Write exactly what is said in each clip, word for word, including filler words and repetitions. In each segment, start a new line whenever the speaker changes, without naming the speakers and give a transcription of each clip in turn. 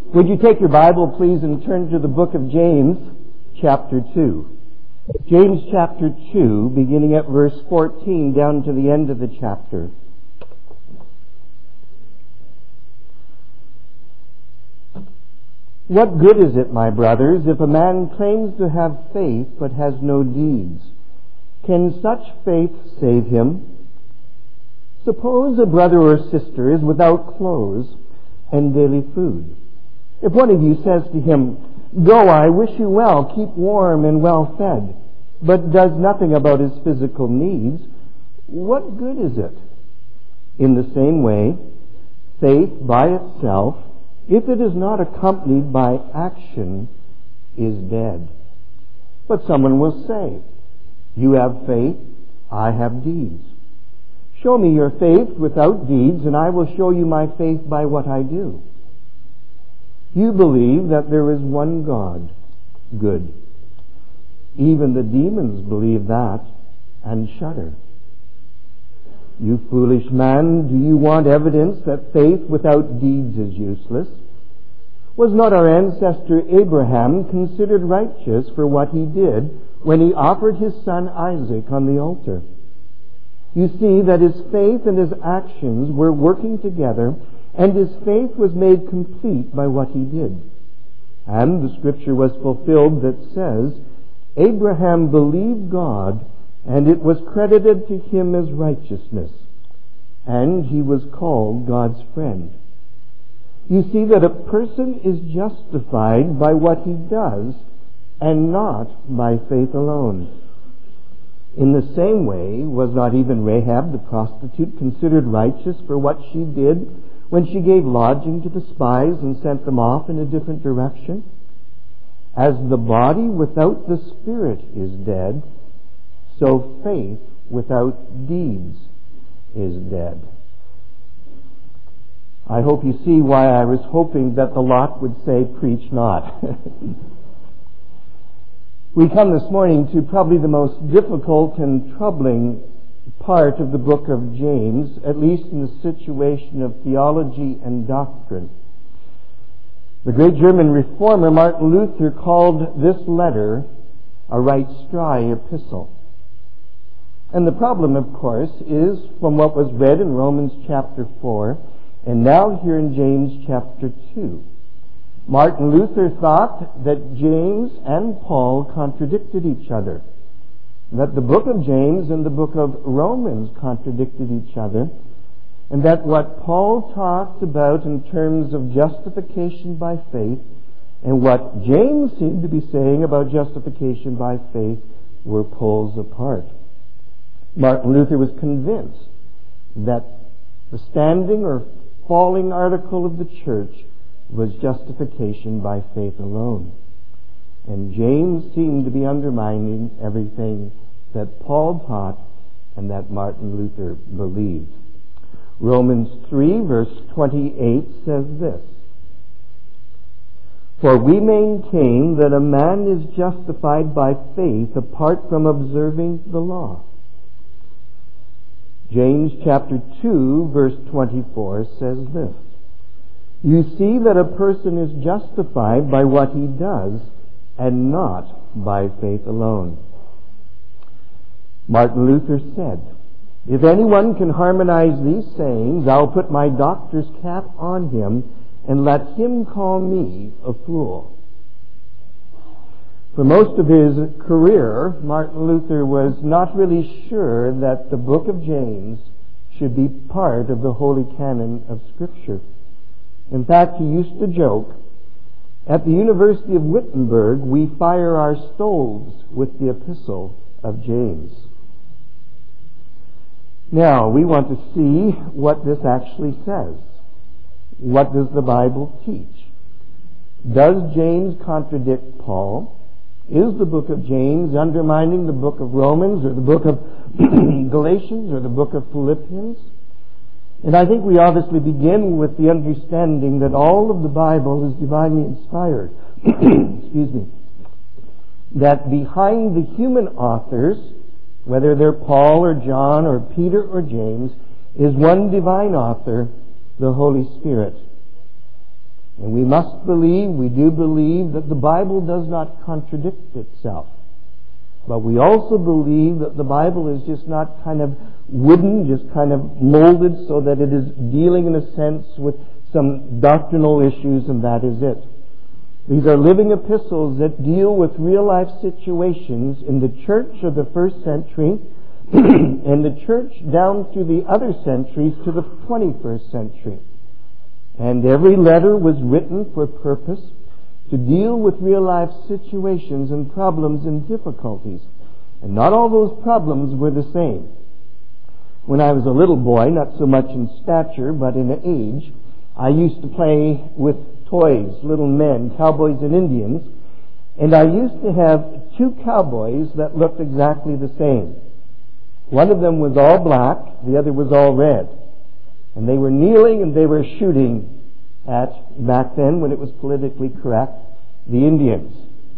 Would you take your Bible, please, and turn to the book of James, chapter two. James chapter two, beginning at verse fourteen, down to the end of the chapter. What good is it, my brothers, if a man claims to have faith but has no deeds? Can such faith save him? Suppose a brother or sister is without clothes and daily food. If one of you says to him, "Go, I wish you well, keep warm and well fed," but does nothing about his physical needs, what good is it? In the same way, faith by itself, if it is not accompanied by action, is dead. But someone will say, "You have faith, I have deeds. Show me your faith without deeds, and I will show you my faith by what I do." You believe that there is one God. Good. Even the demons believe that and shudder. You foolish man, do you want evidence that faith without deeds is useless? Was not our ancestor Abraham considered righteous for what he did when he offered his son Isaac on the altar? You see that his faith and his actions were working together, and his faith was made complete by what he did. And the scripture was fulfilled that says, "Abraham believed God, and it was credited to him as righteousness, and he was called God's friend." You see that a person is justified by what he does, and not by faith alone. In the same way, was not even Rahab the prostitute considered righteous for what she did when she gave lodging to the spies and sent them off in a different direction? As the body without the spirit is dead, so faith without deeds is dead. I hope you see why I was hoping that the lot would say, "Preach not." We come this morning to probably the most difficult and troubling part of the book of James, at least in the situation of theology and doctrine. The great German reformer Martin Luther called this letter a right spry epistle. And the problem, of course, is from what was read in Romans chapter four, and now here in James chapter two. Martin Luther thought that James and Paul contradicted each other, that the book of James and the book of Romans contradicted each other, and that what Paul talked about in terms of justification by faith and what James seemed to be saying about justification by faith were poles apart. Martin Luther was convinced that the standing or falling article of the church was justification by faith alone. And James seemed to be undermining everything that Paul taught and that Martin Luther believed. Romans three verse twenty-eight says this, "For we maintain that a man is justified by faith apart from observing the law." James chapter two verse twenty-four says this, "You see that a person is justified by what he does and not by faith alone." Martin Luther said, "If anyone can harmonize these sayings, I'll put my doctor's cap on him and let him call me a fool." For most of his career, Martin Luther was not really sure that the book of James should be part of the holy canon of Scripture. In fact, he used to joke, "At the University of Wittenberg, we fire our stoves with the epistle of James." Now, we want to see what this actually says. What does the Bible teach? Does James contradict Paul? Is the book of James undermining the book of Romans or the book of Galatians or the book of Philippians? And I think we obviously begin with the understanding that all of the Bible is divinely inspired. Excuse me. That behind the human authors, whether they're Paul or John or Peter or James, is one divine author, the Holy Spirit. And we must believe, we do believe, that the Bible does not contradict itself. But we also believe that the Bible is just not kind of wooden, just kind of molded so that it is dealing in a sense with some doctrinal issues, and that is it. These are living epistles that deal with real life situations in the church of the first century and the church down through the other centuries to the twenty-first century. And every letter was written for purpose to deal with real life situations and problems and difficulties. And not all those problems were the same. When I was a little boy, not so much in stature, but in age, I used to play with toys, little men, cowboys and Indians, and I used to have two cowboys that looked exactly the same. One of them was all black, the other was all red. And they were kneeling and they were shooting at, back then when it was politically correct, the Indians.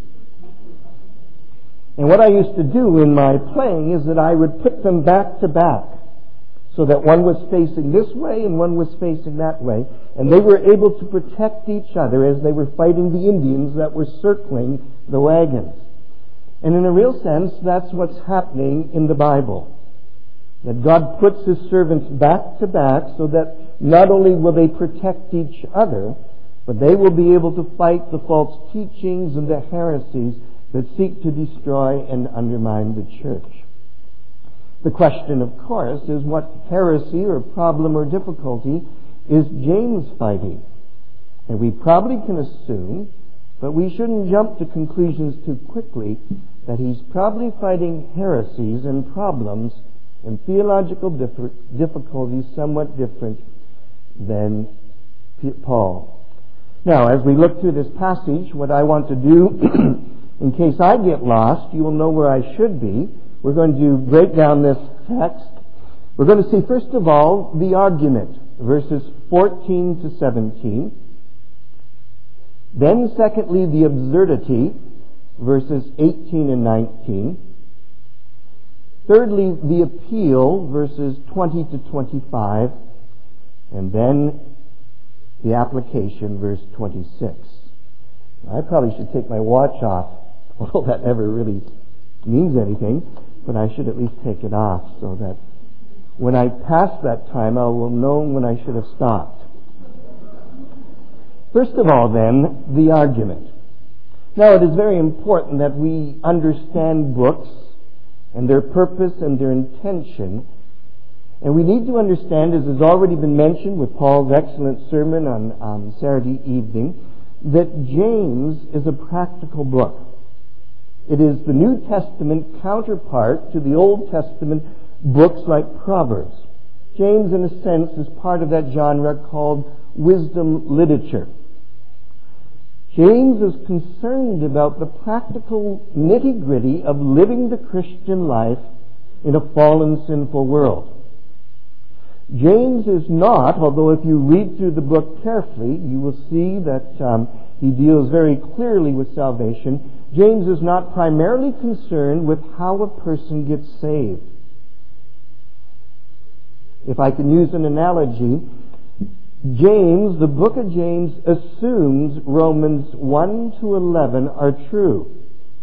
And what I used to do in my playing is that I would put them back to back so that one was facing this way and one was facing that way. And they were able to protect each other as they were fighting the Indians that were circling the wagons. And in a real sense, that's what's happening in the Bible. That God puts His servants back to back so that not only will they protect each other, but they will be able to fight the false teachings and the heresies that seek to destroy and undermine the church. The question, of course, is what heresy or problem or difficulty is James fighting? And we probably can assume, but we shouldn't jump to conclusions too quickly, that he's probably fighting heresies and problems and theological difficulties somewhat different than Paul. Now, as we look through this passage, what I want to do, in case I get lost, you will know where I should be. We're going to break down this text. We're going to see, first of all, the argument, verses fourteen to seventeen. Then, secondly, the absurdity, verses eighteen and nineteen. Thirdly, the appeal, verses twenty to twenty-five. And then the application, verse twenty-six. I probably should take my watch off, although that never really means anything, but I should at least take it off so that when I pass that time, I will know when I should have stopped. First of all, then, the argument. Now, it is very important that we understand books and their purpose and their intention. And we need to understand, as has already been mentioned with Paul's excellent sermon on um, Saturday evening, that James is a practical book. It is the New Testament counterpart to the Old Testament books like Proverbs. James, in a sense, is part of that genre called wisdom literature. James is concerned about the practical nitty-gritty of living the Christian life in a fallen, sinful world. James is not, although if you read through the book carefully, you will see that um, he deals very clearly with salvation. James is not primarily concerned with how a person gets saved. If I can use an analogy, James, the book of James, assumes Romans one to eleven are true.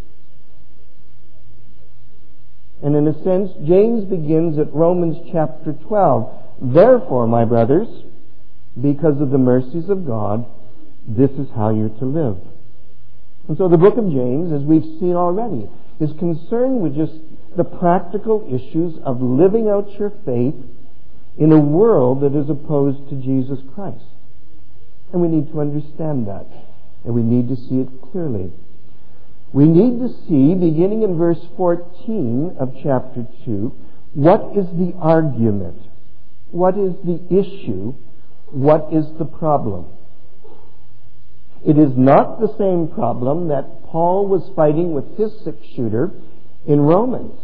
And in a sense, James begins at Romans chapter twelve. Therefore, my brothers, because of the mercies of God, this is how you're to live. And so the book of James, as we've seen already, is concerned with just the practical issues of living out your faith in a world that is opposed to Jesus Christ. And we need to understand that. And we need to see it clearly. We need to see, beginning in verse fourteen of chapter two, what is the argument? What is the issue? What is the problem? It is not the same problem that Paul was fighting with his six-shooter in Romans.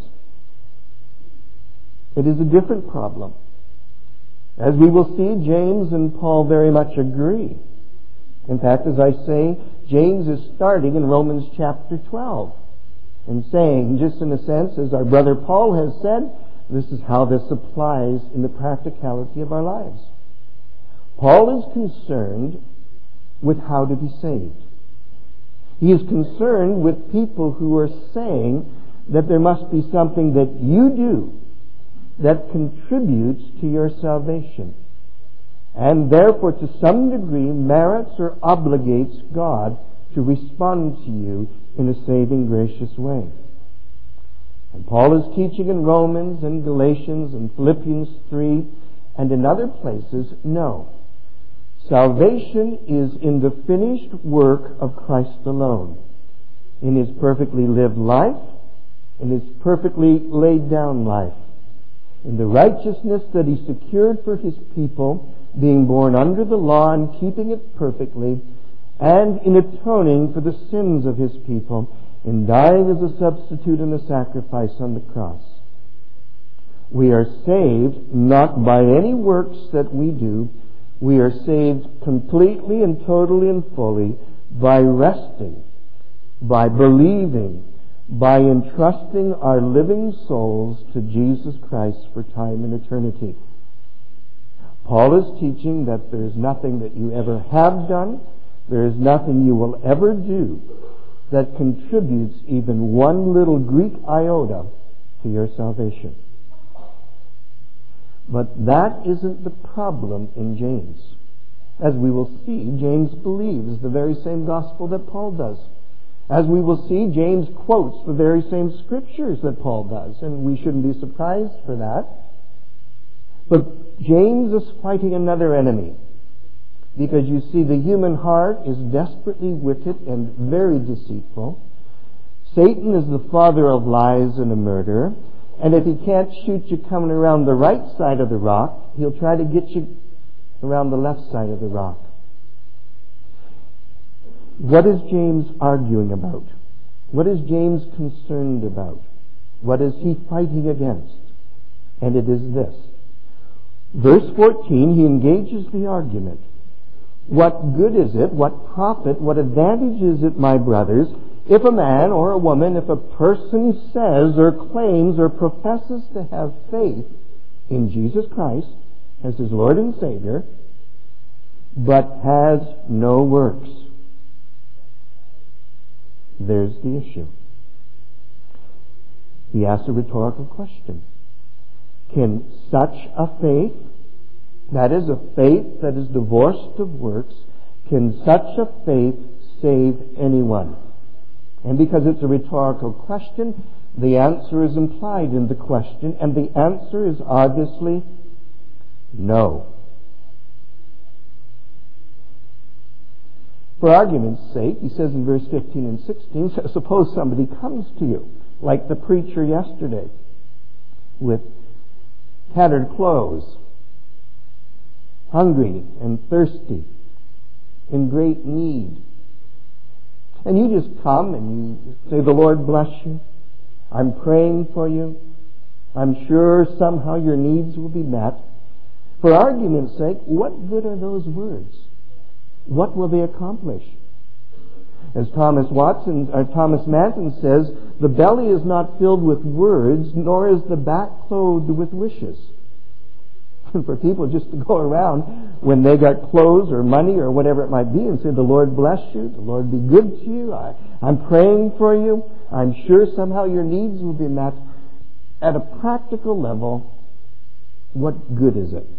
It is a different problem. As we will see, James and Paul very much agree. In fact, as I say, James is starting in Romans chapter twelve and saying, just in a sense, as our brother Paul has said, this is how this applies in the practicality of our lives. Paul is concerned with how to be saved. He is concerned with people who are saying that there must be something that you do that contributes to your salvation, and therefore to some degree merits or obligates God to respond to you in a saving, gracious way. And Paul is teaching in Romans and Galatians and Philippians three and in other places, no. Salvation is in the finished work of Christ alone, in His perfectly lived life, in His perfectly laid down life, in the righteousness that He secured for His people, being born under the law and keeping it perfectly, and in atoning for the sins of His people, in dying as a substitute and a sacrifice on the cross. We are saved not by any works that we do. We are saved completely and totally and fully by resting, by believing, by entrusting our living souls to Jesus Christ for time and eternity. Paul is teaching that there is nothing that you ever have done, there is nothing you will ever do that contributes even one little Greek iota to your salvation. But that isn't the problem in James. As we will see, James believes the very same gospel that Paul does. As we will see, James quotes the very same scriptures that Paul does, and we shouldn't be surprised for that. But James is fighting another enemy, because you see, the human heart is desperately wicked and very deceitful. Satan is the father of lies and a murderer, and if he can't shoot you coming around the right side of the rock, he'll try to get you around the left side of the rock. What is James arguing about? What is James concerned about? What is he fighting against? And it is this. Verse fourteen, he engages the argument. What good is it, what profit, what advantage is it, my brothers, if a man or a woman, if a person says or claims or professes to have faith in Jesus Christ as his Lord and Savior, but has no works? There's the issue. He asks a rhetorical question. Can such a faith, that is a faith that is divorced of works, can such a faith save anyone? And because it's a rhetorical question, the answer is implied in the question, and the answer is obviously no. For argument's sake, he says in verse fifteen and sixteen, suppose somebody comes to you, like the preacher yesterday, with tattered clothes, hungry and thirsty, in great need. And you just come and you say, the Lord bless you. I'm praying for you. I'm sure somehow your needs will be met. For argument's sake, what good are those words? What will they accomplish? As Thomas Watson or Thomas Manton says, the belly is not filled with words, nor is the back clothed with wishes. For people just to go around when they got clothes or money or whatever it might be and say, the Lord bless you, the Lord be good to you, I, I'm praying for you, I'm sure somehow your needs will be met. At a practical level, what good is it?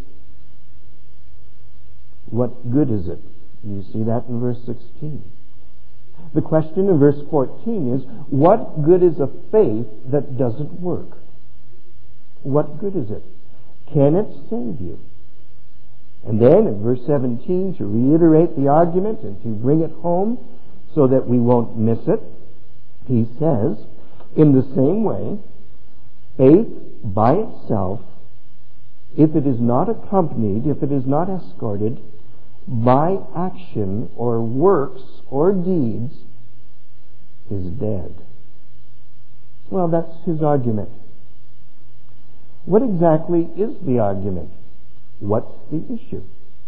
What good is it? You see that in verse sixteen. The question in verse fourteen is, what good is a faith that doesn't work? What good is it? Can it save you? And then in verse seventeen, to reiterate the argument and to bring it home so that we won't miss it, he says, in the same way, faith by itself, if it is not accompanied, if it is not escorted by action or works or deeds, is dead. Well, that's his argument. What exactly is the argument? What's the issue?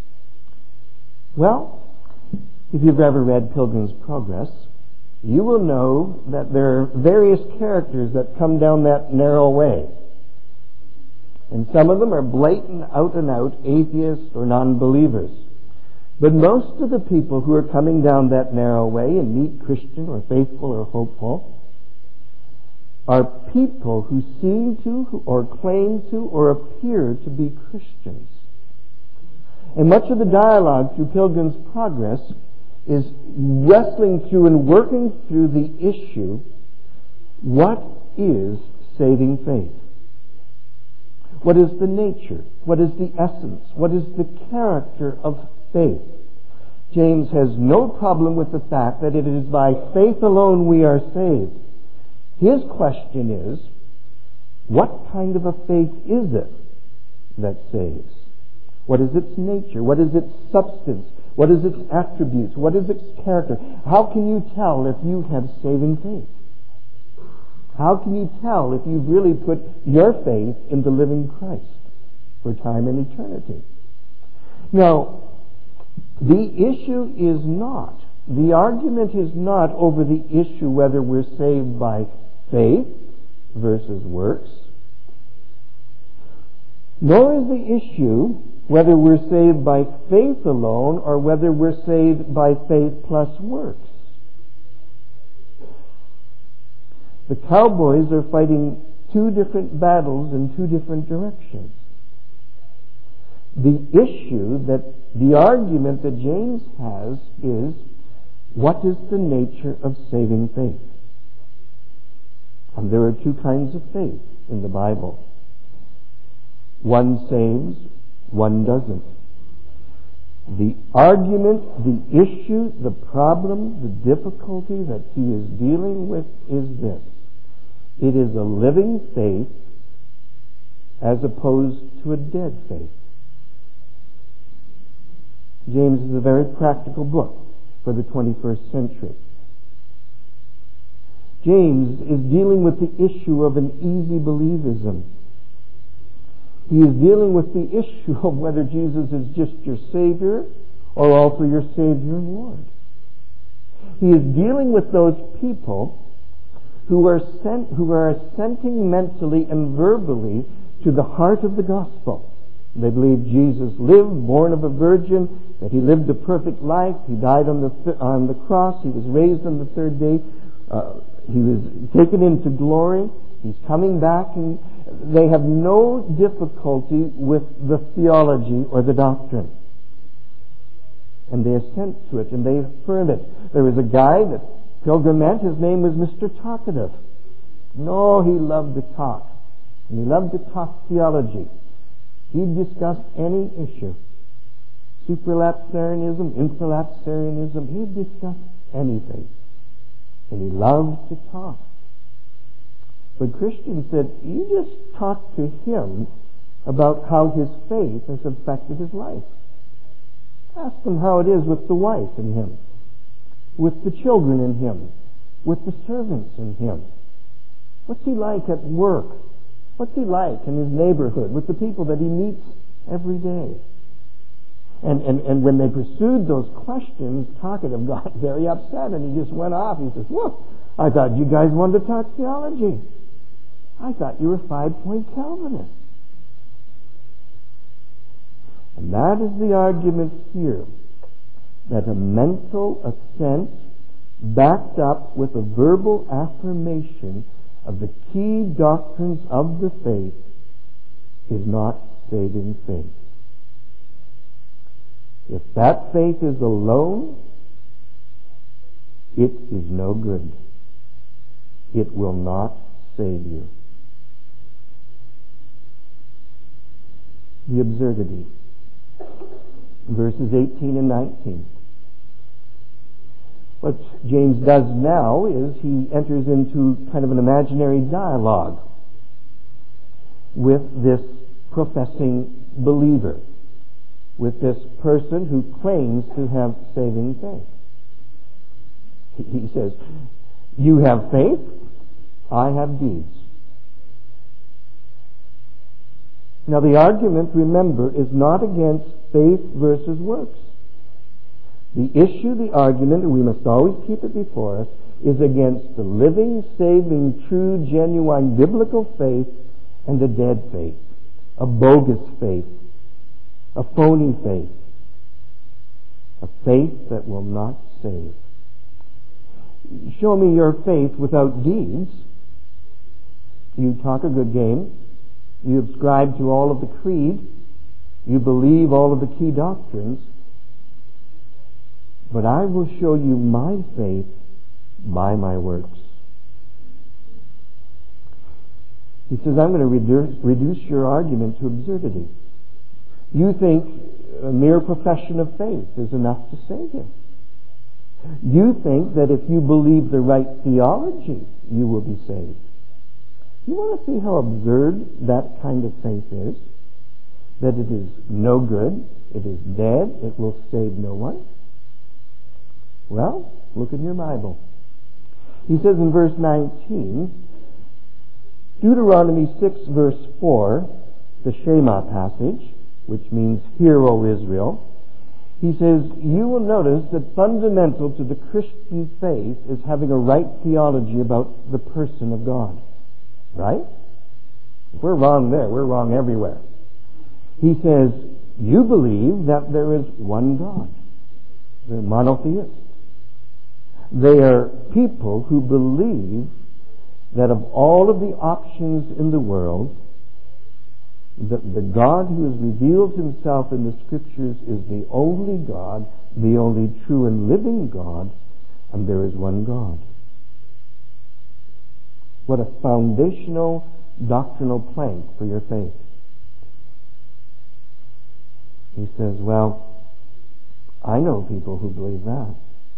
Well, if you've ever read Pilgrim's Progress, you will know that there are various characters that come down that narrow way. And some of them are blatant, out-and-out atheists or non-believers. But most of the people who are coming down that narrow way and meet Christian or faithful or hopeful are people who seem to or claim to or appear to be Christians. And much of the dialogue through Pilgrim's Progress is wrestling through and working through the issue, what is saving faith? What is the nature? What is the essence? What is the character of faith? James has no problem with the fact that it is by faith alone we are saved. His question is, what kind of a faith is it that saves? What is its nature? What is its substance? What is its attributes? What is its character? How can you tell if you have saving faith? How can you tell if you've really put your faith in the living Christ for time and eternity? Now, the issue is not, the argument is not over the issue whether we're saved by faith versus works, nor is the issue whether we're saved by faith alone or whether we're saved by faith plus works. The cowboys are fighting two different battles in two different directions. The issue that the argument that James has is, what is the nature of saving faith? And there are two kinds of faith in the Bible. One saves, one doesn't. The argument, the issue, the problem, the difficulty that he is dealing with is this. It is a living faith as opposed to a dead faith. James is a very practical book for the twenty-first century. James is dealing with the issue of an easy believism. He is dealing with the issue of whether Jesus is just your Savior or also your Savior and Lord. He is dealing with those people who are sent, who are assenting mentally and verbally to the heart of the gospel. They believe Jesus lived, born of a virgin, that he lived a perfect life, he died on the th- on the cross, he was raised on the third day, uh, he was taken into glory, he's coming back, and they have no difficulty with the theology or the doctrine. And they assent to it, and they affirm it. There was a guy that Pilgrim met, his name was Mister Talkative. No, he loved to talk. And he loved to talk theology. He discussed any issue. Supralapsarianism, infralapsarianism, he discussed anything. And he loved to talk. But Christian said, you just talk to him about how his faith has affected his life. Ask him how it is with the wife in him, with the children in him, with the servants in him. What's he like at work? What's he like in his neighborhood, with the people that he meets every day? And, and, and when they pursued those questions, Talkative got very upset, and he just went off. He says, look, I thought you guys wanted to talk theology. I thought you were five-point Calvinists. And that is the argument here, that a mental assent backed up with a verbal affirmation of the key doctrines of the faith is not saving faith. If that faith is alone, it is no good. It will not save you. The absurdity. Verses eighteen and nineteen. What James does now is he enters into kind of an imaginary dialogue with this professing believer, with this person who claims to have saving faith. He says, you have faith, I have deeds. Now the argument, remember, is not against faith versus works. The issue, the argument, and we must always keep it before us, is against the living, saving, true, genuine, biblical faith and a dead faith, a bogus faith, a phony faith. a faith that will not save. Show me your faith without deeds. You talk a good game. You subscribe to all of the creed. You believe all of the key doctrines. But I will show you my faith by my works. He says, I'm going to reduce, reduce your argument to absurdity. You think a mere profession of faith is enough to save you. You think that if you believe the right theology, you will be saved. You want to see how absurd that kind of faith is? That it is no good, it is dead, it will save no one? Well, look in your Bible. He says in verse nineteen, Deuteronomy six verse four, the Shema passage, which means, Hear, O Israel. He says, you will notice that fundamental to the Christian faith is having a right theology about the person of God. Right? If we're wrong there, we're wrong everywhere. He says, you believe that there is one God. They're monotheists. They are people who believe that of all of the options in the world, that the God who has revealed himself in the Scriptures is the only God, the only true and living God, and there is one God. What a foundational doctrinal plank for your faith. He says, well, I know people who believe that.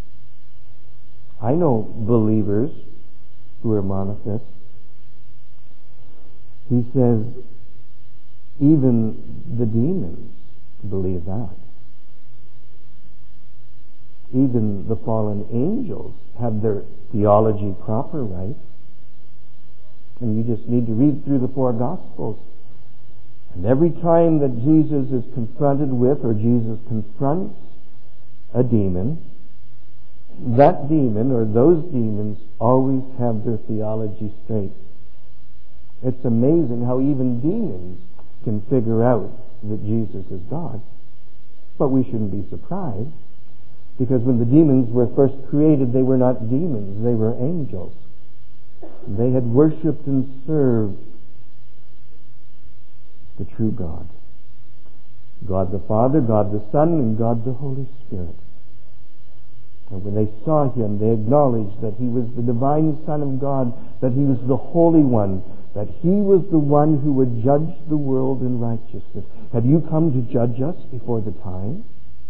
I know believers who are monotheists. He says, even the demons believe that. Even the fallen angels have their theology proper, right? And you just need to read through the four Gospels. And every time that Jesus is confronted with, or Jesus confronts a demon, that demon or those demons always have their theology straight. It's amazing how even demons can figure out that Jesus is God. But we shouldn't be surprised, because when the demons were first created, they were not demons, they were angels. They had worshipped and served the true God. God the Father, God the Son, and God the Holy Spirit. And when they saw him, they acknowledged that he was the divine Son of God, that he was the Holy One, that he was the one who would judge the world in righteousness. Have you come to judge us before the time?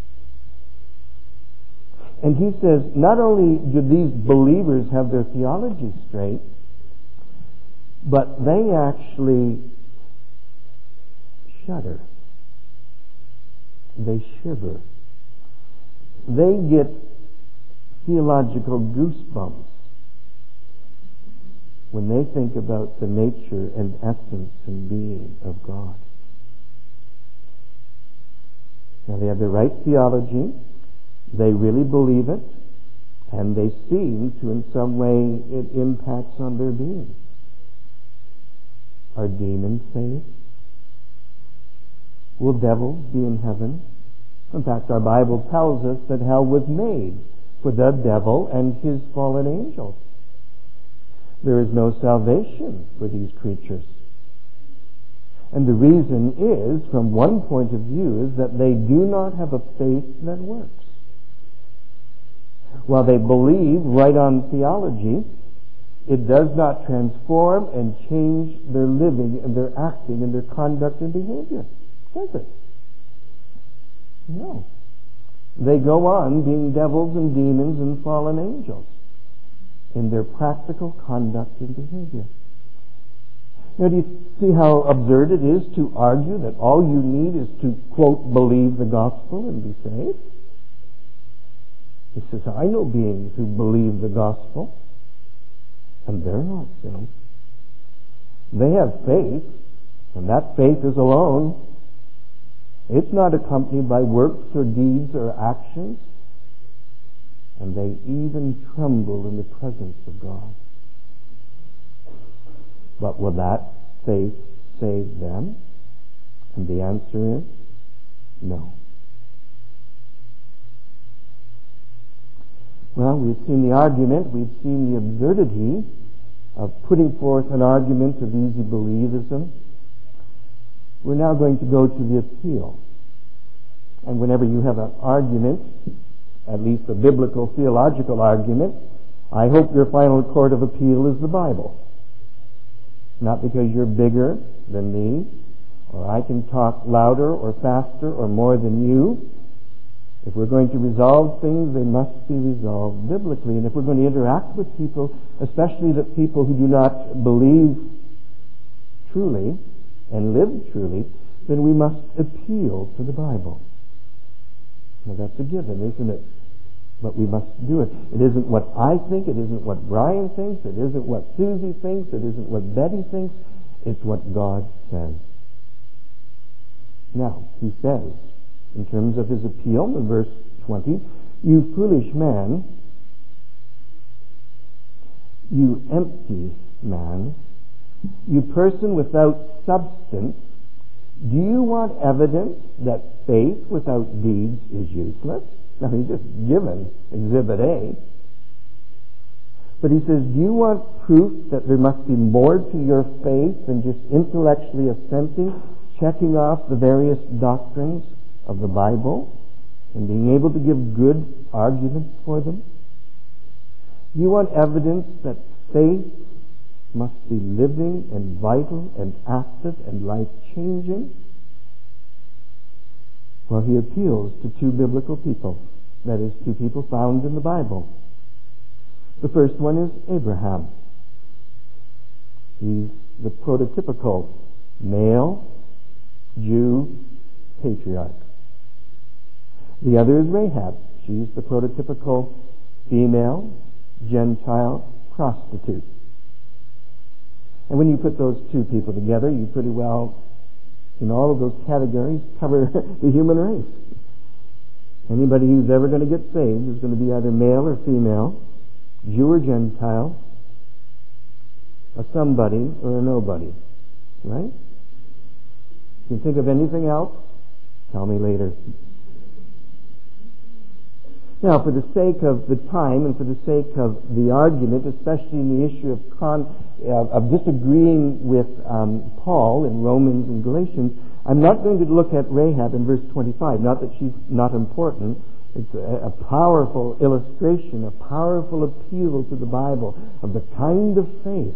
And he says, not only do these believers have their theology straight, but they actually shudder. They shiver. They get theological goosebumps when they think about the nature and essence and being of God. Now, they have the right theology, they really believe it, and they seem to, in some way, it impacts on their being. Are demons saved? Will devils be in heaven? In fact, our Bible tells us that hell was made for the devil and his fallen angels. There is no salvation for these creatures. And the reason is, from one point of view, is that they do not have a faith that works. While they believe right on theology, it does not transform and change their living and their acting and their conduct and behavior. Does it? No. They go on being devils and demons and fallen angels in their practical conduct and behavior. Now, do you see how absurd it is to argue that all you need is to, quote, believe the gospel and be saved? He says, I know beings who believe the gospel, and they're not saved. They have faith, and that faith is alone. It's not accompanied by works or deeds or actions, and they even tremble in the presence of God. But will that faith save them? And the answer is no. Well, we've seen the argument, we've seen the absurdity of putting forth an argument of easy believism. We're now going to go to the appeal. And whenever you have an argument, at least a biblical theological argument, I hope your final court of appeal is the Bible. Not because you're bigger than me, or I can talk louder or faster or more than you. If we're going to resolve things, they must be resolved biblically. And if we're going to interact with people, especially the people who do not believe truly and live truly, then we must appeal to the Bible. Now that's a given, isn't it? But we must do it. It isn't what I think, it isn't what Brian thinks, it isn't what Susie thinks, it isn't what Betty thinks, it's what God says. Now, he says, in terms of his appeal, in verse twenty, "You foolish man, you empty man, you person without substance, do you want evidence that faith without deeds is useless?" Now he's just given Exhibit A. But he says, do you want proof that there must be more to your faith than just intellectually assenting, checking off the various doctrines of the Bible, and being able to give good arguments for them? You want evidence that faith must be living and vital and active and life-changing? Well, he appeals to two biblical people. That is, two people found in the Bible. The first one is Abraham. He's the prototypical male Jew patriarch. The other is Rahab. She's the prototypical female Gentile prostitute. And when you put those two people together, you pretty well, in all of those categories, cover the human race. Anybody who's ever going to get saved is going to be either male or female, Jew or Gentile, a somebody or a nobody. Right? If you think of anything else, tell me later. Now, for the sake of the time and for the sake of the argument, especially in the issue of con, uh, of disagreeing with um, Paul in Romans and Galatians, I'm not going to look at Rahab in verse twenty-five. Not that she's not important. It's a, a powerful illustration, a powerful appeal to the Bible of the kind of faith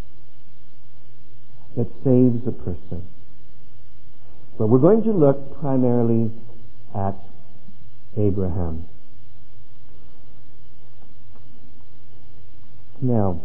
that saves a person. But we're going to look primarily at Abraham. Now,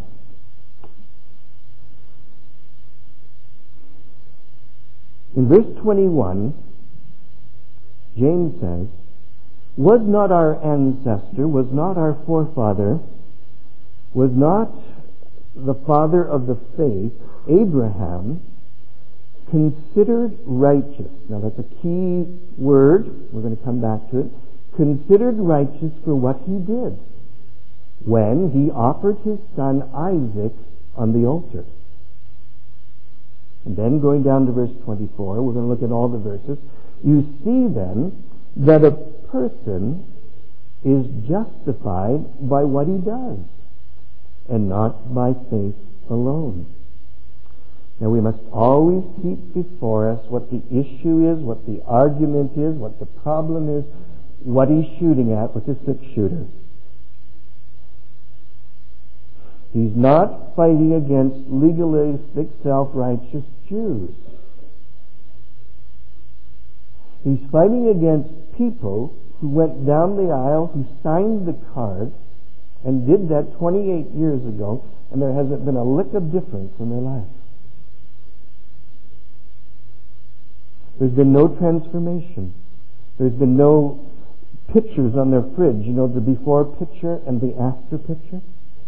in verse twenty-one, James says, "Was not our ancestor, was not our forefather, was not the father of the faith, Abraham, considered righteous?" Now that's a key word. We're going to come back to it. Considered righteous for what he did when he offered his son Isaac on the altar. And then going down to verse twenty-four, we're going to look at all the verses. You see then that a person is justified by what he does and not by faith alone. Now we must always keep before us what the issue is, what the argument is, what the problem is, what he's shooting at with the six-shooter. He's not fighting against legalistic, self-righteous Jews. He's fighting against people who went down the aisle, who signed the card, and did that twenty-eight years ago, and there hasn't been a lick of difference in their life. There's been no transformation. There's been no pictures on their fridge, you know, the before picture and the after picture.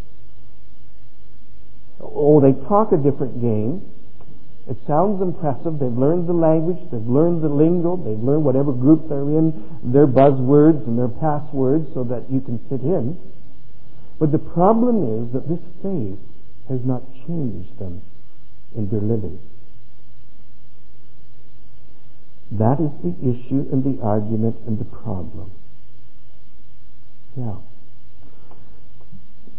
Oh, they talk a different game. It sounds impressive. They've learned the language. They've learned the lingo. They've learned whatever group they're in, their buzzwords and their passwords so that you can fit in. But the problem is that this faith has not changed them in their living. That is the issue and the argument and the problem. Now,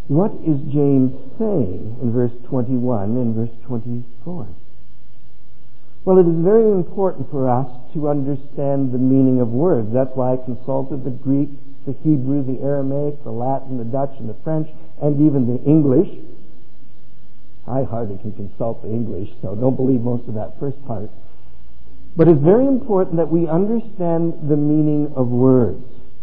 What is James saying in verse twenty-one and verse twenty-four? Well, it is very important for us to understand the meaning of words. That's why I consulted the Greek, the Hebrew, the Aramaic, the Latin, the Dutch, and the French, and even the English. I hardly can consult the English, so don't believe most of that first part. But it's very important that we understand the meaning of words.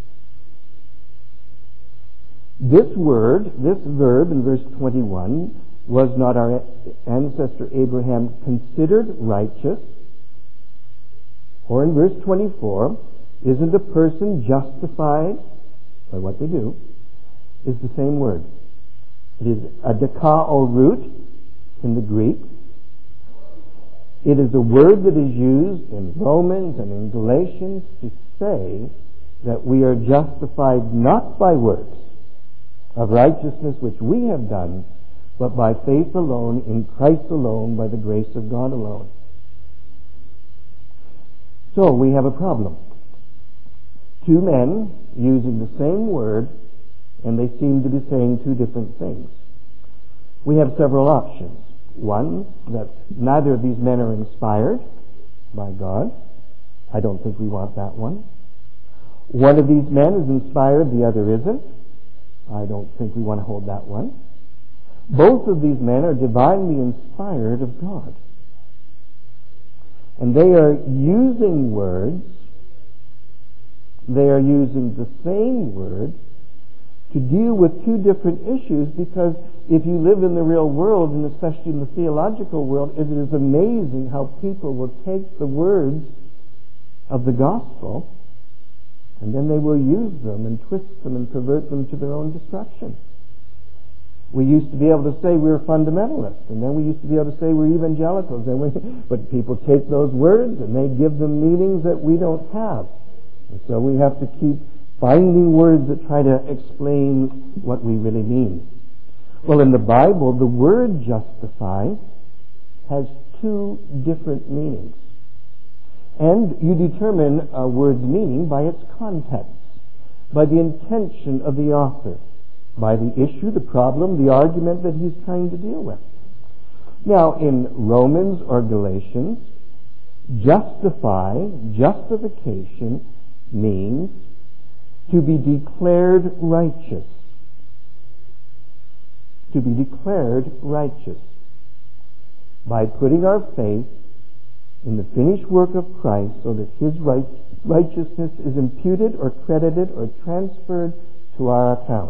This word, this verb in verse twenty-one, was not our ancestor Abraham considered righteous? Or in verse twenty-four, isn't a person justified by what they do? Is the same word. It is a dekao root in the Greek. It is a word that is used in Romans and in Galatians to say that we are justified not by works of righteousness which we have done, but by faith alone, in Christ alone, by the grace of God alone. So we have a problem. Two men using the same word, and they seem to be saying two different things. We have several options. One, that neither of these men are inspired by God. I don't think we want that one. One of these men is inspired, the other isn't. I don't think we want to hold that one. Both of these men are divinely inspired of God. And they are using words, they are using the same word to deal with two different issues, because if you live in the real world, and especially in the theological world, it is amazing how people will take the words of the gospel and then they will use them and twist them and pervert them to their own destruction. We used to be able to say we were fundamentalists, and then we used to be able to say we're evangelicals. And we, but people take those words and they give them meanings that we don't have. And so we have to keep finding words that try to explain what we really mean. Well, in the Bible, the word justify has two different meanings. And you determine a word's meaning by its context, by the intention of the author, by the issue, the problem, the argument that he's trying to deal with. Now, in Romans or Galatians, justify, justification means to be declared righteous. To be declared righteous by putting our faith in the finished work of Christ, so that His right, righteousness is imputed or credited or transferred to our account.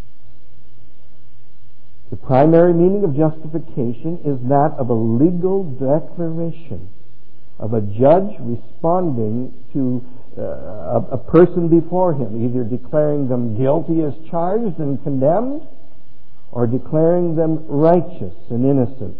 The primary meaning of justification is that of a legal declaration, of a judge responding to uh, a, a person before him, either declaring them guilty as charged and condemned, or declaring them righteous and innocent.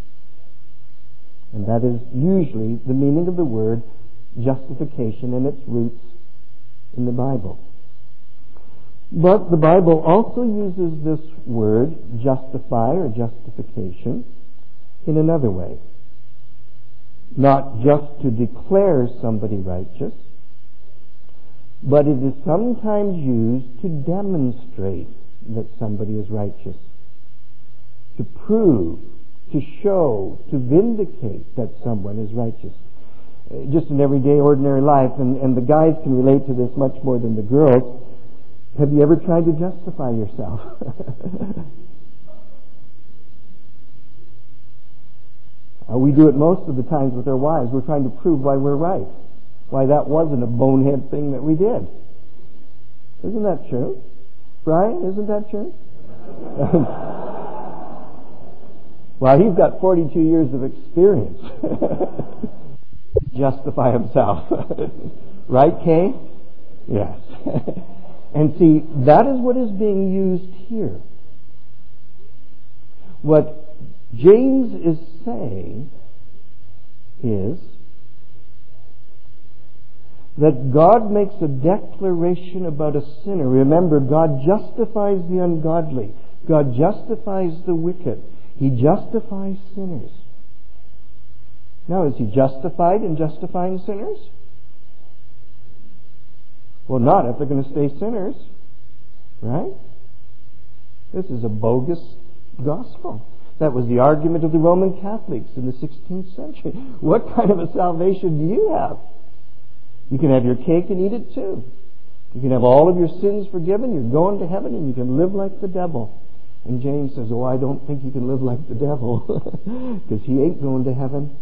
And that is usually the meaning of the word justification and its roots in the Bible. But the Bible also uses this word justify or justification in another way. Not just to declare somebody righteous, but it is sometimes used to demonstrate that somebody is righteous, to prove, to show, to vindicate that someone is righteous. Uh, just in everyday, ordinary life, and, and the guys can relate to this much more than the girls. Have you ever tried to justify yourself? uh, we do it most of the times with our wives. We're trying to prove why we're right, why that wasn't a bonehead thing that we did. Isn't that true? Brian, isn't that true? Well, he's got forty-two years of experience. Justify himself. Right, Kay? Yes. And see, that is what is being used here. What James is saying is that God makes a declaration about a sinner. Remember, God justifies the ungodly. God justifies the wicked. He justifies sinners. Now, is He justified in justifying sinners? Well, not if they're going to stay sinners, right? This is a bogus gospel. That was the argument of the Roman Catholics in the sixteenth century. What kind of a salvation do you have? You can have your cake and eat it too. You can have all of your sins forgiven, you're going to heaven, and you can live like the devil. And James says, oh, I don't think you can live like the devil, because he ain't going to heaven.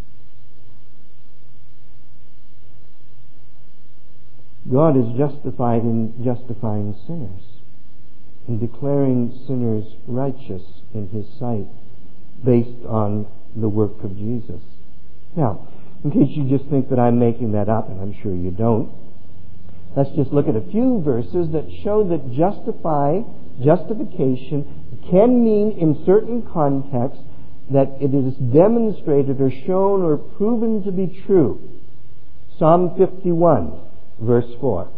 God is justified in justifying sinners, in declaring sinners righteous in His sight, based on the work of Jesus. Now, in case you just think that I'm making that up, and I'm sure you don't, let's just look at a few verses that show that justify, justification can mean in certain contexts that it is demonstrated or shown or proven to be true. Psalm fifty-one, verse four.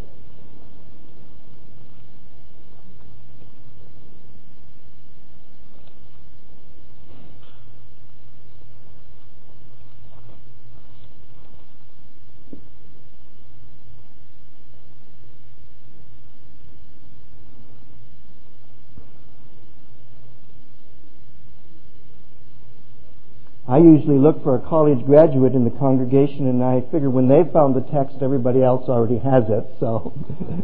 I usually look for a college graduate in the congregation, and I figure when they found the text, everybody else already has it. So,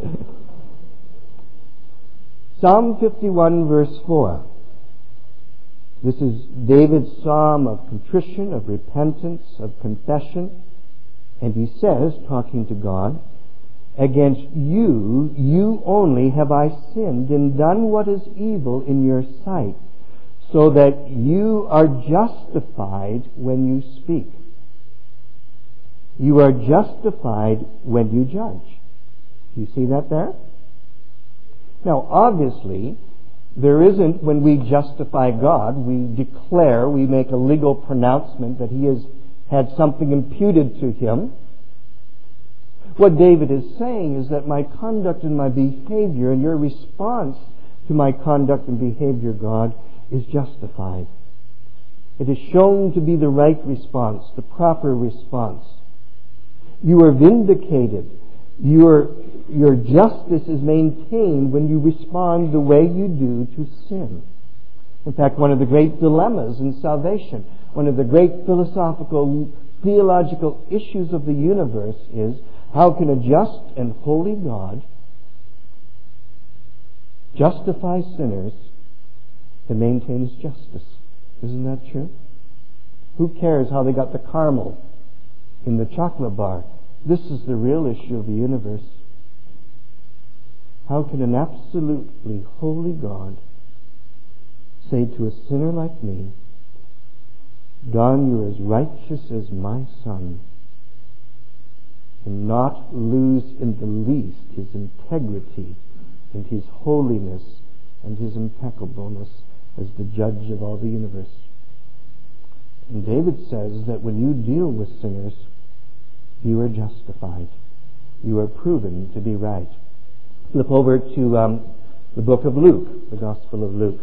Psalm fifty-one, verse four. This is David's psalm of contrition, of repentance, of confession. And he says, talking to God, against you, you only have I sinned and done what is evil in your sight, so that you are justified when you speak. You are justified when you judge. Do you see that there? Now, obviously, there isn't, when we justify God, we declare, we make a legal pronouncement that He has had something imputed to Him. What David is saying is that my conduct and my behavior and your response to my conduct and behavior, God, is justified. It is shown to be the right response, the proper response. You are vindicated. Your, your justice is maintained when you respond the way you do to sin. In fact, one of the great dilemmas in salvation, one of the great philosophical, theological issues of the universe is, how can a just and holy God justify sinners to maintain His justice? Isn't that true? Who cares how they got the caramel in the chocolate bar? This is the real issue of the universe. How can an absolutely holy God say to a sinner like me, Don, you're as righteous as my son, and not lose in the least His integrity and His holiness and His impeccableness as the judge of all the universe? And David says that when you deal with sinners, you are justified. You are proven to be right. Flip over to um, the book of Luke, the Gospel of Luke.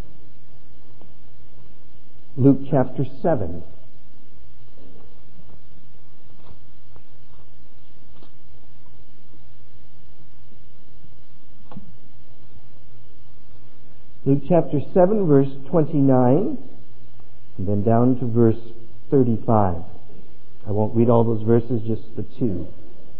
Luke chapter seven. Luke chapter seven, verse twenty-nine, and then down to verse thirty-five. I won't read all those verses, just the two.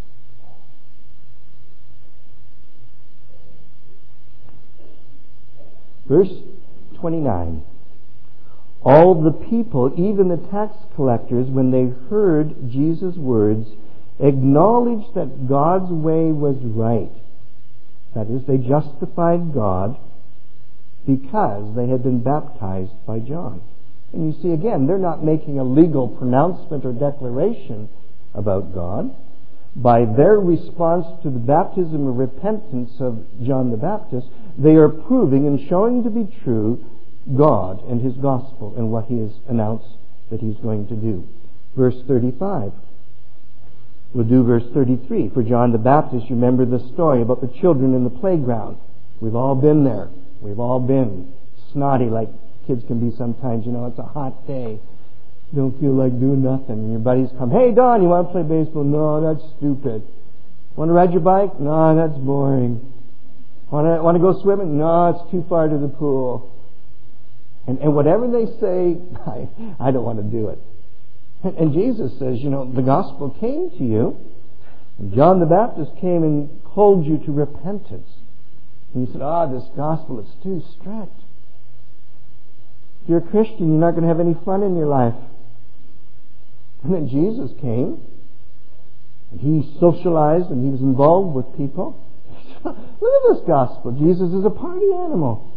Verse twenty-nine. All the people, even the tax collectors, when they heard Jesus' words, acknowledged that God's way was right. That is, they justified God because they had been baptized by John. And you see, again, they're not making a legal pronouncement or declaration about God. By their response to the baptism of repentance of John the Baptist, they are proving and showing to be true God and His gospel and what He has announced that He's going to do. Verse thirty-five. We'll do verse thirty-three. For John the Baptist, you remember the story about the children in the playground. We've all been there. We've all been snotty like kids can be sometimes. You know, it's a hot day. Don't feel like doing nothing. And your buddies come, hey, Don, you want to play baseball? No, that's stupid. Want to ride your bike? No, that's boring. Want to want to go swimming? No, it's too far to the pool. And, and whatever they say, I, I don't want to do it. And, and Jesus says, you know, the gospel came to you. And John the Baptist came and called you to repentance. And he said, ah, oh, this gospel is too strict. If you're a Christian, you're not going to have any fun in your life. And then Jesus came. And he socialized and he was involved with people. Look at this gospel. Jesus is a party animal.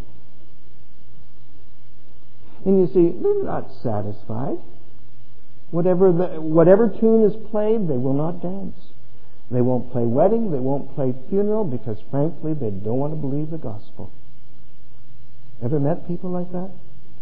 And you see, they're not satisfied. Whatever the, whatever tune is played, they will not dance. They won't play wedding, they won't play funeral, because frankly, they don't want to believe the gospel. Ever met people like that?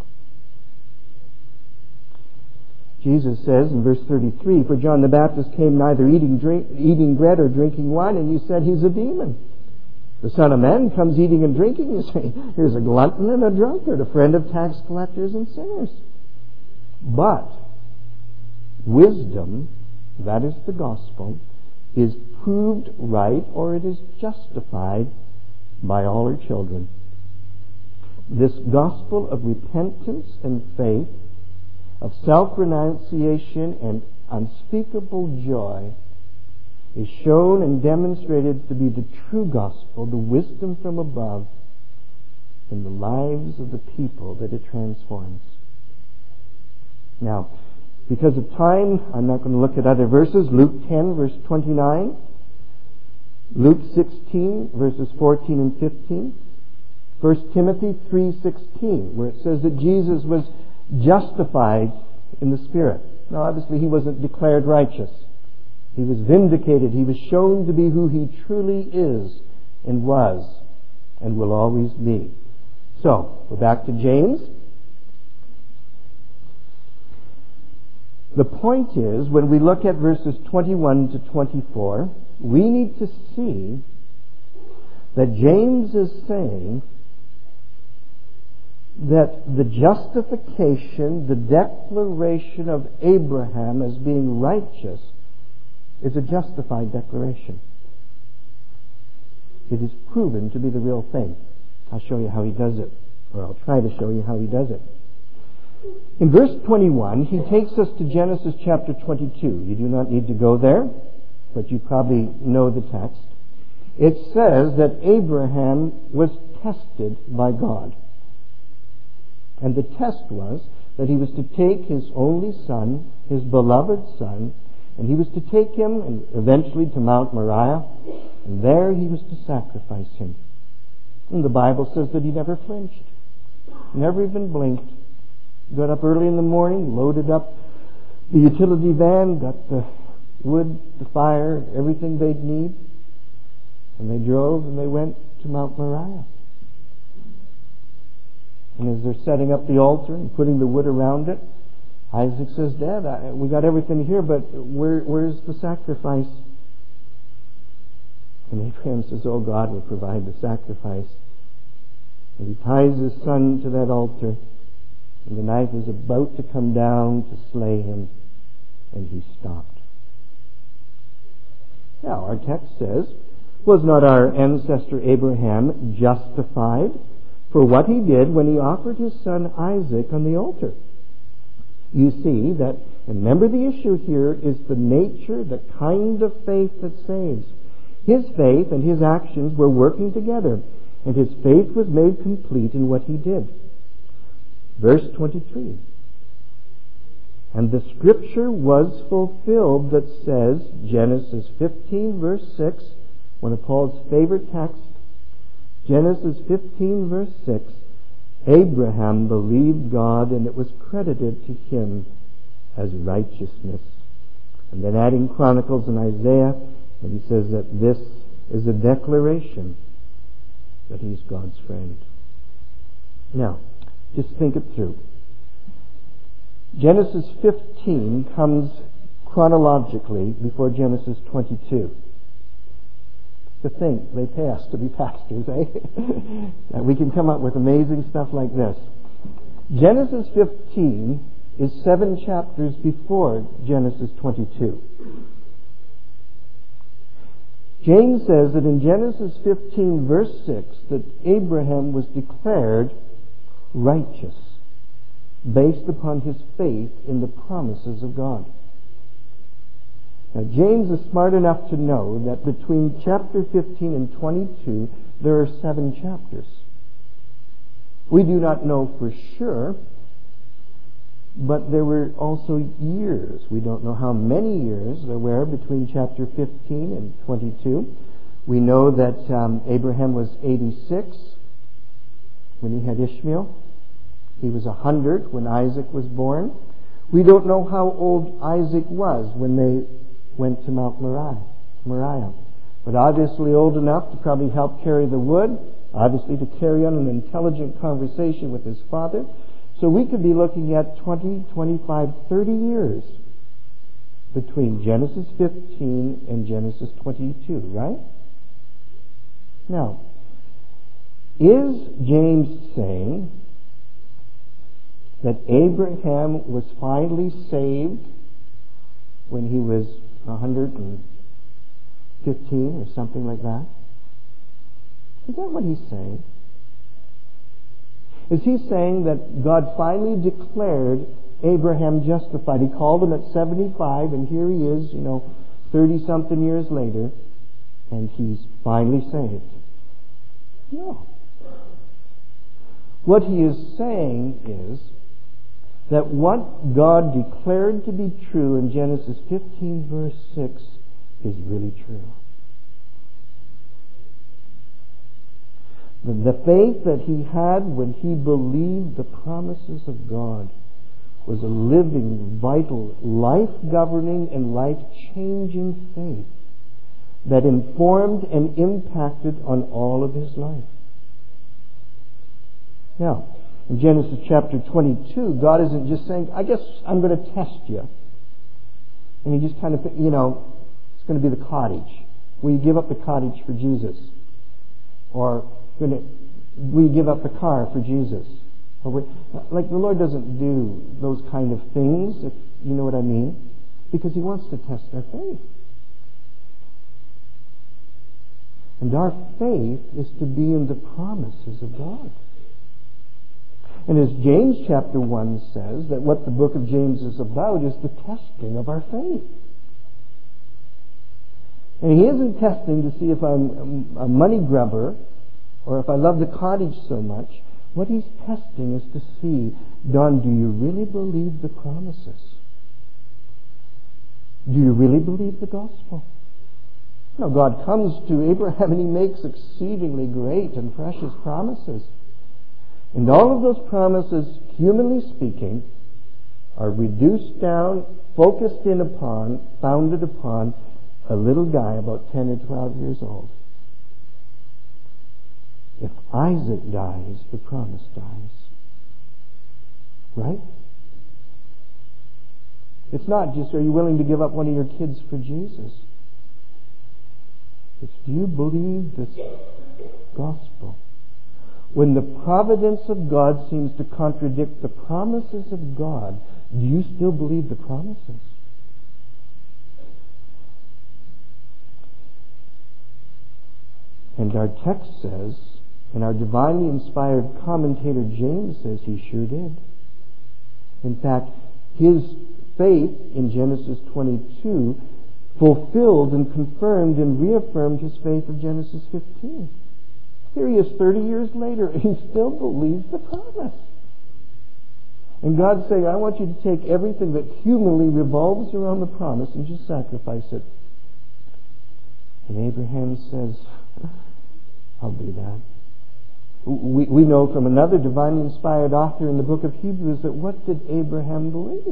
Jesus says in verse thirty-three, for John the Baptist came neither eating, drink, eating bread or drinking wine, and you said he's a demon. The Son of Man comes eating and drinking. You say, here's a glutton and a drunkard, a friend of tax collectors and sinners. But wisdom, that is the gospel, is proved right, or it is justified by all her children. This gospel of repentance and faith, of self-renunciation and unspeakable joy, is shown and demonstrated to be the true gospel, the wisdom from above, in the lives of the people that it transforms. Now, because of time, I'm not going to look at other verses. Luke ten, verse twenty-nine. Luke sixteen, verses fourteen and fifteen. First Timothy three sixteen, where it says that Jesus was justified in the Spirit. Now, obviously, he wasn't declared righteous. He was vindicated. He was shown to be who he truly is and was and will always be. So, we're back to James. The point is, when we look at verses twenty-one to twenty-four, we need to see that James is saying that the justification, the declaration of Abraham as being righteous, is a justified declaration. It is proven to be the real thing. I'll show you how he does it, or I'll try to show you how he does it. In verse twenty-one, he takes us to Genesis chapter twenty-two. You do not need to go there, but you probably know the text. It says that Abraham was tested by God. And the test was that he was to take his only son, his beloved son, and he was to take him and eventually to Mount Moriah, and there he was to sacrifice him. And the Bible says that he never flinched, never even blinked. Got up early in the morning, loaded up the utility van, got the wood, the fire, everything they'd need, and they drove and they went to Mount Moriah. And as they're setting up the altar and putting the wood around it, Isaac says, Dad, I, we got everything here, but where, where's the sacrifice? And Abraham says, oh, God will provide the sacrifice. And he ties his son to that altar, and the knife is about to come down to slay him, and he stopped. Now, our text says, was not our ancestor Abraham justified for what he did when he offered his son Isaac on the altar? You see that, and remember the issue here is the nature, the kind of faith that saves. His faith and his actions were working together, and his faith was made complete in what he did. Verse twenty-three. And the scripture was fulfilled that says, Genesis fifteen, verse six, one of Paul's favorite texts, Genesis fifteen, verse six, Abraham believed God, and it was credited to him as righteousness. And then adding Chronicles and Isaiah, and he says that this is a declaration that he's God's friend. Now, just think it through. Genesis fifteen comes chronologically before Genesis twenty-two. To think they pay us to be pastors, eh? That we can come up with amazing stuff like this. Genesis fifteen is seven chapters before Genesis twenty-two. James says that in Genesis fifteen, verse six, that Abraham was declared righteous based upon his faith in the promises of God. Now, James is smart enough to know that between chapter fifteen and twenty-two, there are seven chapters. We do not know for sure, but there were also years. We don't know how many years there were between chapter fifteen and twenty-two. We know that um, Abraham was eighty-six when he had Ishmael. He was one hundred when Isaac was born. We don't know how old Isaac was when they went to Mount Moriah, Moriah. But obviously old enough to probably help carry the wood, obviously to carry on an intelligent conversation with his father. So we could be looking at twenty, twenty-five, thirty years between Genesis fifteen and Genesis twenty-two, right? Now, is James saying that Abraham was finally saved when he was one hundred fifteen or something like that? Is that what he's saying? Is he saying that God finally declared Abraham justified? He called him at seventy-five, and here he is, you know, thirty-something years later, and he's finally saved. No. What he is saying is that what God declared to be true in Genesis fifteen, verse six, is really true. The, the faith that he had when he believed the promises of God was a living, vital, life-governing and life-changing faith that informed and impacted on all of his life. Now, in Genesis chapter twenty-two, God isn't just saying, I guess I'm going to test you. And he just kind of, you know, it's going to be the cottage. Will you give up the cottage for Jesus? Or going to, will you give up the car for Jesus? Or will, like the Lord doesn't do those kind of things, if you know what I mean, because he wants to test our faith. And our faith is to be in the promises of God. And as James chapter one says, that what the book of James is about is the testing of our faith. And he isn't testing to see if I'm a money grubber or if I love the cottage so much. What he's testing is to see, Don, do you really believe the promises? Do you really believe the gospel? No, God comes to Abraham and he makes exceedingly great and precious promises. And all of those promises, humanly speaking, are reduced down, focused in upon, founded upon a little guy about ten or twelve years old. If Isaac dies, the promise dies. Right? It's not just, are you willing to give up one of your kids for Jesus? It's, do you believe this gospel? When the providence of God seems to contradict the promises of God, do you still believe the promises? And our text says, and our divinely inspired commentator James says he sure did. In fact, his faith in Genesis twenty-two fulfilled and confirmed and reaffirmed his faith of Genesis fifteen. Here he is thirty years later, and he still believes the promise. And God's saying, I want you to take everything that humanly revolves around the promise and just sacrifice it. And Abraham says, I'll do that. We, we know from another divinely inspired author in the book of Hebrews that what did Abraham believe?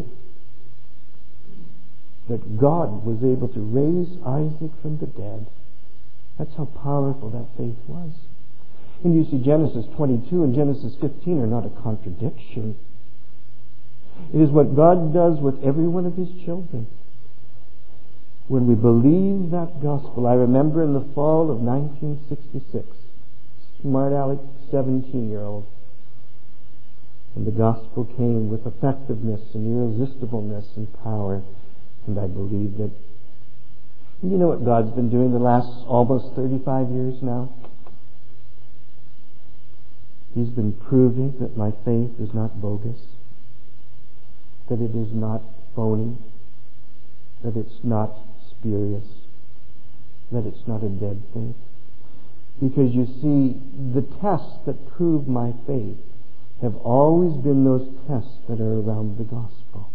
That God was able to raise Isaac from the dead. That's how powerful that faith was. And you see, Genesis twenty-two and Genesis fifteen are not a contradiction. It is what God does with every one of his children. When we believe that gospel, I remember in the fall of nineteen sixty-six, smart aleck seventeen-year-old, and the gospel came with effectiveness and irresistibleness and power, and I believed it. You know what God's been doing the last almost thirty-five years now? He's been proving that my faith is not bogus, that it is not phony, that it's not spurious, that it's not a dead faith. Because you see, the tests that prove my faith have always been those tests that are around the gospel.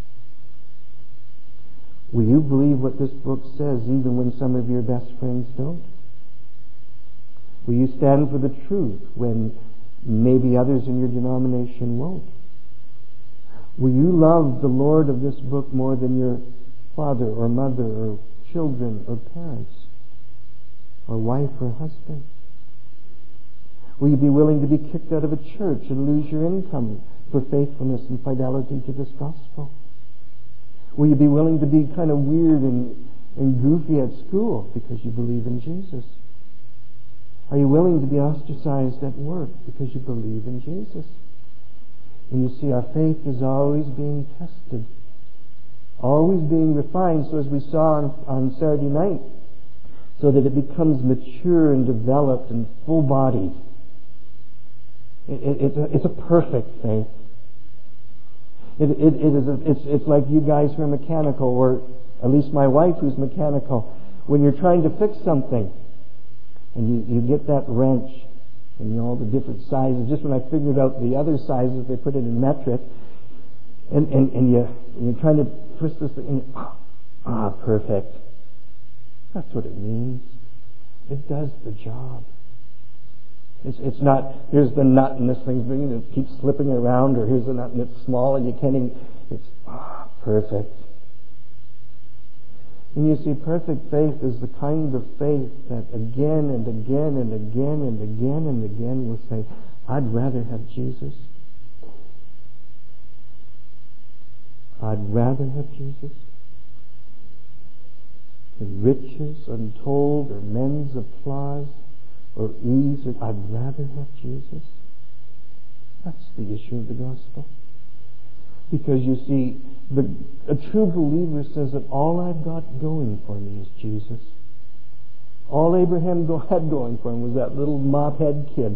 Will you believe what this book says even when some of your best friends don't? Will you stand for the truth when maybe others in your denomination won't? Will you love the Lord of this book more than your father or mother or children or parents or wife or husband? Will you be willing to be kicked out of a church and lose your income for faithfulness and fidelity to this gospel? Will you be willing to be kind of weird and, and goofy at school because you believe in Jesus? Are you willing to be ostracized at work because you believe in Jesus? And you see, our faith is always being tested, always being refined, so as we saw on, on Saturday night, so that it becomes mature and developed and full-bodied. It, it, it's, a, it's a perfect faith. It, it, it is a, it's, it's like you guys who are mechanical, or at least my wife who's mechanical. When you're trying to fix something, and you, you get that wrench, and you know all the different sizes. Just when I figured out the other sizes, they put it in metric, and, and, and, you, and you're trying to twist this thing, and you, ah, ah, perfect. That's what it means. It does the job. It's, it's not, here's the nut and this thing's big and it keeps slipping around, or here's the nut and it's small and you can't even, it's ah, perfect. And you see, perfect faith is the kind of faith that again and again and again and again and again will say, I'd rather have Jesus. I'd rather have Jesus than riches untold or men's applause or ease. Or I'd rather have Jesus. That's the issue of the gospel. Because you see, the, a true believer says that all I've got going for me is Jesus. All Abraham go, had going for him was that little mop-head kid.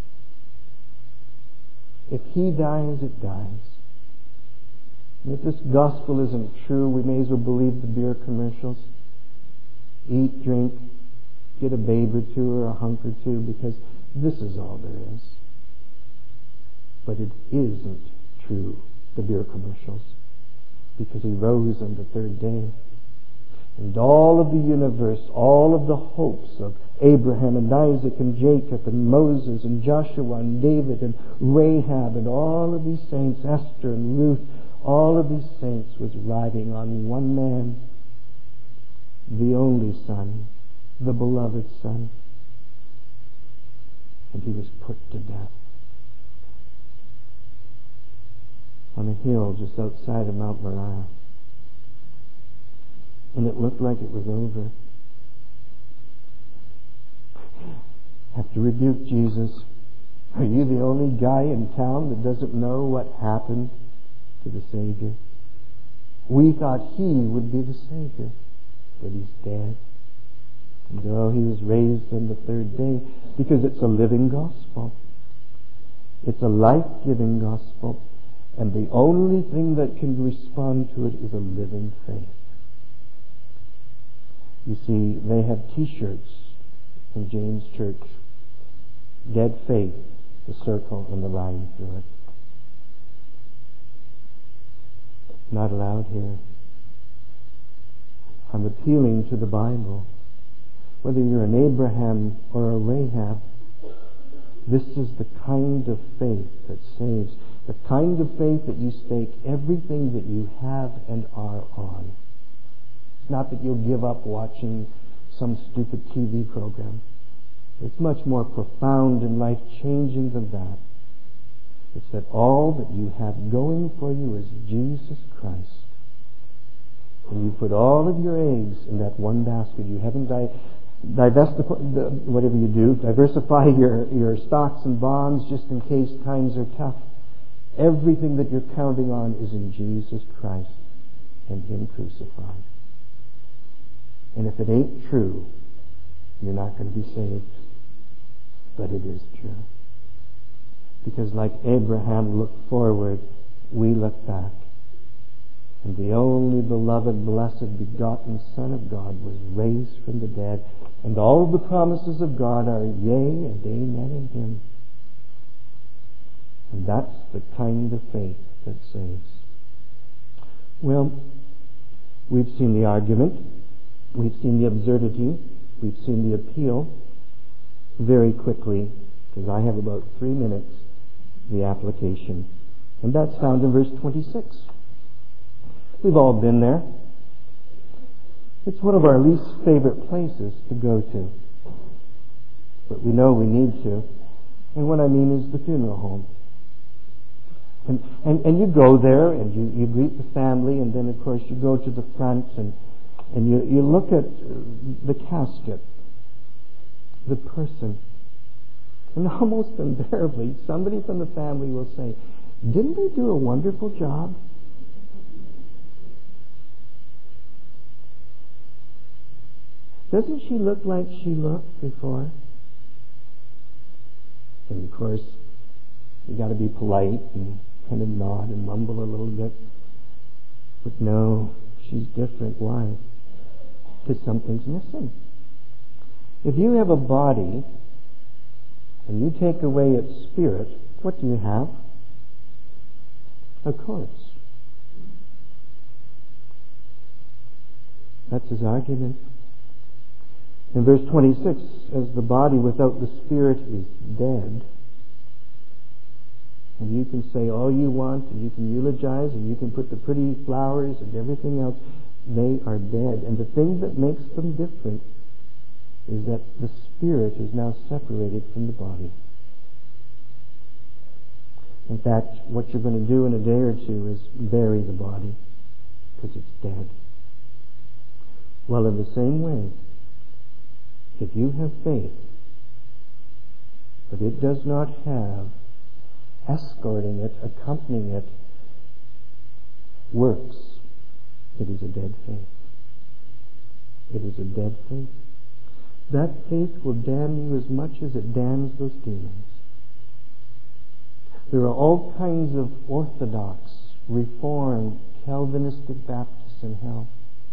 If he dies, it dies. And if this gospel isn't true, we may as well believe the beer commercials. Eat, drink, get a babe or two or a hunk or two, because this is all there is. But it isn't true, the beer commercials, because he rose on the third day. And all of the universe, all of the hopes of Abraham and Isaac and Jacob and Moses and Joshua and David and Rahab and all of these saints, Esther and Ruth, all of these saints was riding on one man, the only Son, the beloved Son. And he was put to death on a hill just outside of Mount Moriah. And it looked like it was over. Have to rebuke Jesus. Are you the only guy in town that doesn't know what happened to the Savior? We thought he would be the Savior, but he's dead. And oh, he was raised on the third day, because it's a living gospel. It's a life-giving gospel. And the only thing that can respond to it is a living faith. You see, they have T-shirts in James Church. Dead faith, the circle and the line through it. Not allowed here. I'm appealing to the Bible. Whether you're an Abraham or a Rahab, this is the kind of faith that saves. The kind of faith that you stake everything that you have and are on. It's not that you'll give up watching some stupid T V program. It's much more profound and life-changing than that. It's that all that you have going for you is Jesus Christ. And you put all of your eggs in that one basket. You haven't di- divest the, the, whatever you do, diversify your, your stocks and bonds just in case times are tough. Everything that you're counting on is in Jesus Christ and Him crucified. And if it ain't true, you're not going to be saved. But it is true. Because like Abraham looked forward, we look back. And the only beloved, blessed, begotten Son of God was raised from the dead. And all the promises of God are yea and amen in Him. And that's the kind of faith that saves. Well, we've seen the argument. We've seen the absurdity. We've seen the appeal. Very quickly, because I have about three minutes, the application. And that's found in verse twenty-six. We've all been there. It's one of our least favorite places to go to. But we know we need to. And what I mean is the funeral home. And, and, and you go there and you, you greet the family, and then of course you go to the front and, and you, you look at the casket, the person. And almost invariably, somebody from the family will say, "Didn't they do a wonderful job?" Doesn't she look like she looked before? And of course, you got to be polite and kind of nod and mumble a little bit. But no, she's different. Why? Because something's missing. If you have a body and you take away its spirit, what do you have? A corpse. That's his argument. In verse twenty-six, as the body without the spirit is dead, and you can say all you want, and you can eulogize, and you can put the pretty flowers and everything else, they are dead. And the thing that makes them different is that the spirit is now separated from the body. In fact, what you're going to do in a day or two is bury the body, because it's dead. Well, in the same way, if you have faith, but it does not have escorting it, accompanying it, works, it is a dead faith. It is a dead faith. That faith will damn you as much as it damns those demons. There are all kinds of Orthodox, Reformed, Calvinistic Baptists in hell.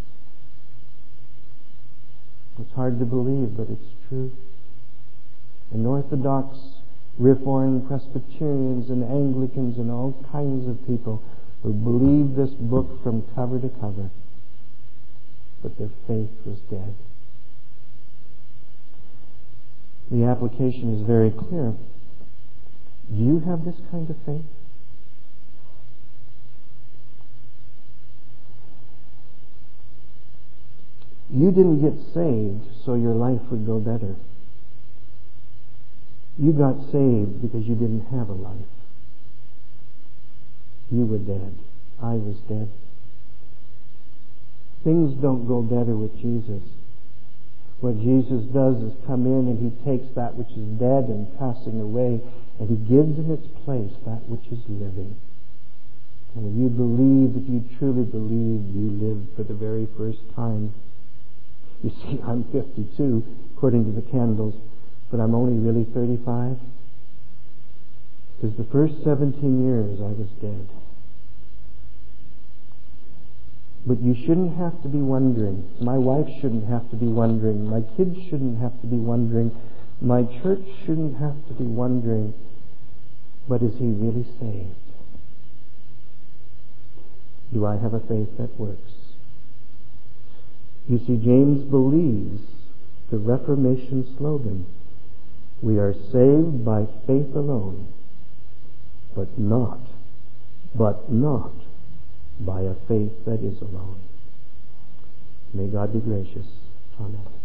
It's hard to believe, but it's true. And Orthodox, Reformed Presbyterians and Anglicans and all kinds of people who believe this book from cover to cover, but their faith was dead. The application is very clear. Do you have this kind of faith? You didn't get saved so your life would go better. You got saved because you didn't have a life. You were dead. I was dead. Things don't go better with Jesus. What Jesus does is come in and He takes that which is dead and passing away, and He gives in its place that which is living. And when you believe, if you truly believe, you live for the very first time. You see, I'm fifty-two, according to the candles, but I'm only really thirty-five. Because the first seventeen years I was dead. But you shouldn't have to be wondering. My wife shouldn't have to be wondering. My kids shouldn't have to be wondering. My church shouldn't have to be wondering. But is he really saved? Do I have a faith that works? You see, James believes the Reformation slogan, we are saved by faith alone, but not, but not by a faith that is alone. May God be gracious. Amen.